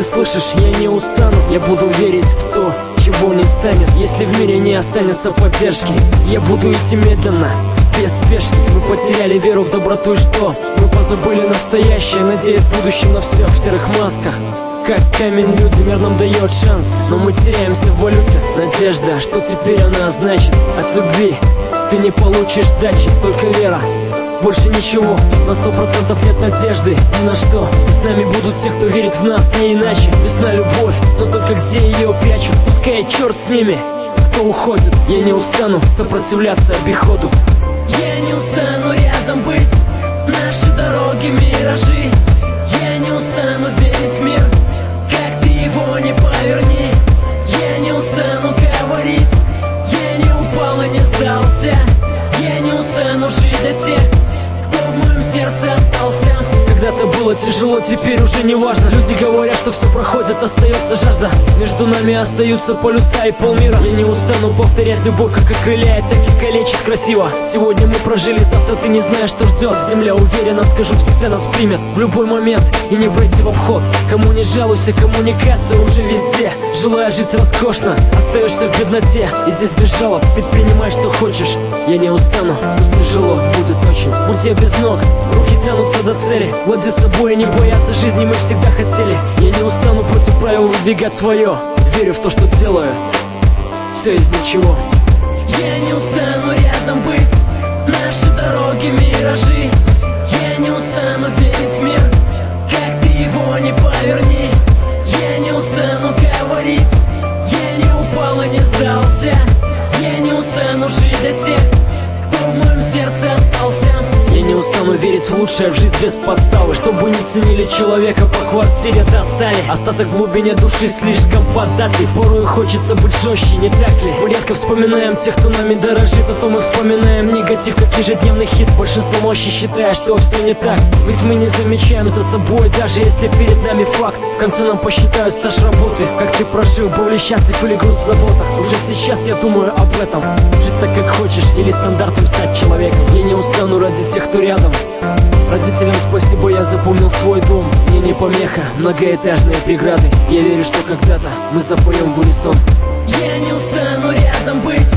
ты слышишь, я не устану. Я буду верить в то, чего не станет. Если в мире не останется поддержки, я буду идти медленно, без спешки. Мы потеряли веру в доброту и что? Мы позабыли настоящее, надеясь в будущем на всех в серых масках. Как камень людям нам дает шанс, но мы теряемся в валюте. Надежда, что теперь она значит? От любви ты не получишь сдачи, только вера, больше ничего. На 100% нет надежды ни на что. И с нами будут те, кто верит в нас, не иначе. Весна любовь, но только где ее прячут? Пускай черт с ними, кто уходит. Я не устану сопротивляться обиходу. Я не устану рядом быть, наши дороги миражи. Я не устану верить в мир, как ты его не поверни. Я не устану говорить, я не упал и не сдался. Я не устану жить для тех, кто в моем сердце остался. Когда-то было тяжело, теперь уже не важно. Люди говорят, что все проходит, остается жажда. Между нами остаются полюса и полмира. Я не устану повторять, любовь как окрыляет, так и калечит красиво. Сегодня мы прожили, завтра ты не знаешь, что ждет. Земля уверена, скажу, всегда нас примет в любой момент. И не пройти в обход. Кому не жалуйся, коммуникация уже везде. Желая жить роскошно, остаешься в бедноте. И здесь без жалоб, предпринимай, что хочешь. Я не устану, пусть тяжело будет очень. Пусть я без ног, руки тянутся до цели. Владеть собой и не бояться жизни мы всегда хотели. Я не устану против правил выдвигать свое. Верю в то, что делаю, все из ничего. Я не устану рядом быть, наши дороги миражи. Я не устану верить в мир, как ты его не поверни. Я не устану говорить, я не упал и не сдался. Я не устану жить для тех, кто в моем сердце остался. Я не устану верить в лучшее, в жизнь без подставы. Чтобы не ценили человека, по квартире достали. Остаток в глубине души слишком податлив. Порой хочется быть жестче, не так ли? Мы редко вспоминаем тех, кто нами дорожит. Зато мы вспоминаем негатив, как ежедневный хит. Большинство мощи считает, что все не так. Ведь мы не замечаем за собой, даже если перед нами факт. В конце нам посчитают стаж работы. Как ты прожил, был ли счастлив или груз в заботах. Уже сейчас я думаю об этом. Жить так, как хочешь, или стандартом стать человеком. Я не устану ради тех, кто рядом. Родителям спасибо, я запомнил свой дом. Мне не помеха, многоэтажные преграды. Я верю, что когда-то мы запоем в унисон. Я не устану рядом быть,